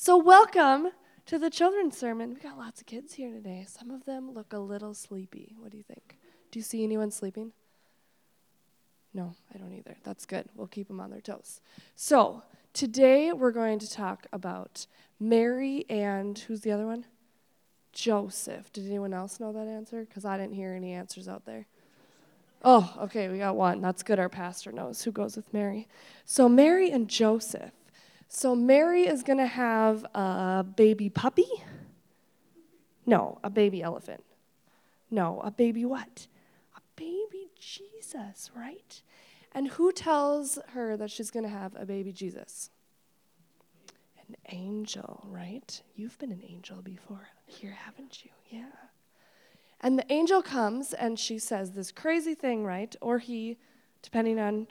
So welcome to the children's sermon. We got lots of kids here today. Some of them look a little sleepy. What do you think? Do you see anyone sleeping? No, I don't either. That's good. We'll keep them on their toes. So today we're going to talk about Mary and who's the other one? Joseph. Did anyone else know that answer? Because I didn't hear any answers out there. Oh, okay, we got one. That's good. Our pastor knows who goes with Mary. So Mary and Joseph. So Mary is going to have a baby puppy? No, a baby elephant. No, a baby what? A baby Jesus, right? And who tells her that she's going to have a baby Jesus? An angel, right? You've been an angel before here, haven't you? Yeah. And the angel comes and she says this crazy thing, right? Or he, depending on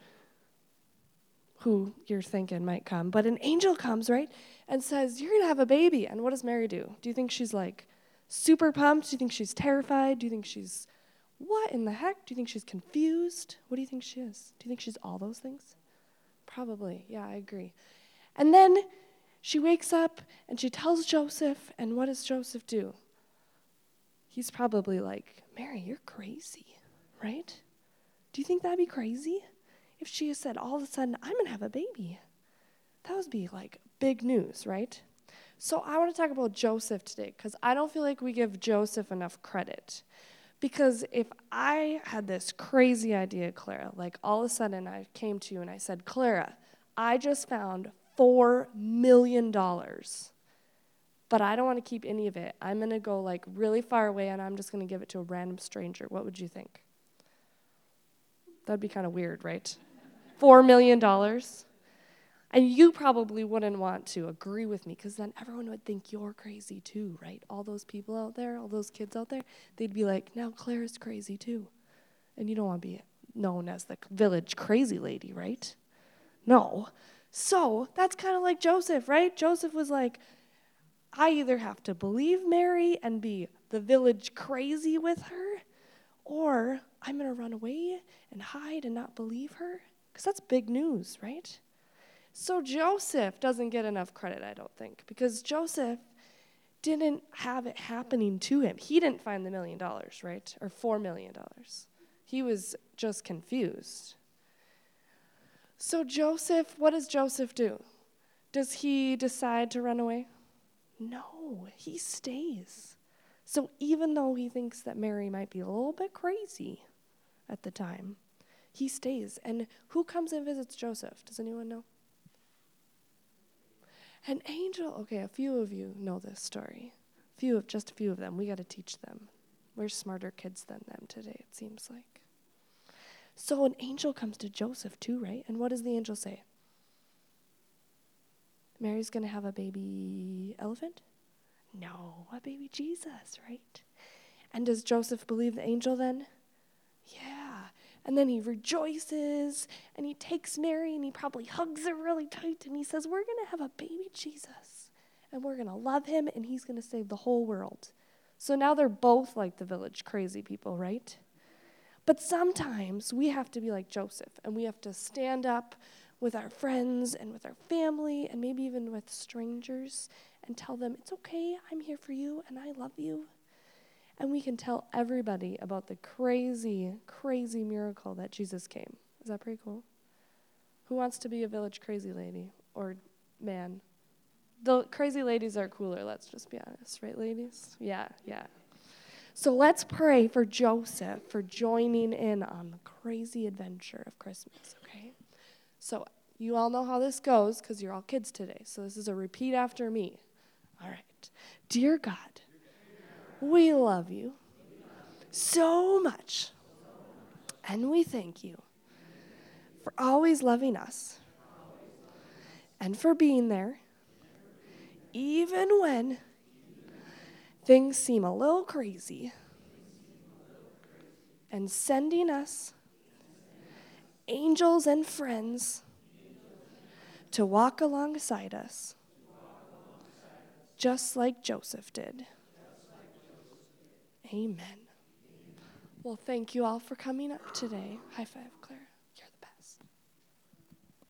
who you're thinking might come. But an angel comes, right? And says, you're going to have a baby. And what does Mary do? Do you think she's like super pumped? Do you think she's terrified? Do you think she's, what in the heck? Do you think she's confused? What do you think she is? Do you think she's all those things? Probably. Yeah, I agree. And then she wakes up and she tells Joseph. And what does Joseph do? He's probably like, Mary, you're crazy, right? Do you think that'd be crazy? If she had said all of a sudden, I'm going to have a baby. That would be like big news, right? So I want to talk about Joseph today because I don't feel like we give Joseph enough credit. Because if I had this crazy idea, Clara, like all of a sudden I came to you and I said, Clara, I just found $4 million. But I don't want to keep any of it. I'm going to go like really far away and I'm just going to give it to a random stranger. What would you think? That'd be kind of weird, right? $4 million. And you probably wouldn't want to agree with me because then everyone would think you're crazy too, right? All those people out there, all those kids out there, they'd be like, now Claire's crazy too. And you don't want to be known as the village crazy lady, right? No. So that's kind of like Joseph, right? Joseph was like, I either have to believe Mary and be the village crazy with her, or I'm going to run away and hide and not believe her. Because that's big news, right? So Joseph doesn't get enough credit, I don't think, because Joseph didn't have it happening to him. He didn't find the $1 million, right? Or $4 million. He was just confused. So Joseph, what does Joseph do? Does he decide to run away? No, he stays. So even though he thinks that Mary might be a little bit crazy at the time, he stays. And who comes and visits Joseph? Does anyone know? An angel. Okay, a few of you know this story. Just a few of them. We got to teach them. We're smarter kids than them today, it seems like. So an angel comes to Joseph too, right? And what does the angel say? Mary's going to have a baby elephant? No, a baby Jesus, right? And does Joseph believe the angel then? Yeah. And then he rejoices, and he takes Mary, and he probably hugs her really tight, and he says, we're going to have a baby Jesus, and we're going to love him, and he's going to save the whole world. So now they're both like the village crazy people, right? But sometimes we have to be like Joseph, and we have to stand up with our friends and with our family and maybe even with strangers and tell them, it's okay, I'm here for you, and I love you. And we can tell everybody about the crazy, crazy miracle that Jesus came. Is that pretty cool? Who wants to be a village crazy lady or man? The crazy ladies are cooler, let's just be honest, right, ladies? Yeah. So let's pray for Joseph for joining in on the crazy adventure of Christmas, okay? So you all know how this goes because you're all kids today. So this is a repeat after me. All right. Dear God, we love you so much, and we thank you for always loving us and for being there even when things seem a little crazy and sending us angels and friends to walk alongside us just like Joseph did. Amen. Well, thank you all for coming up today. High five, Claire.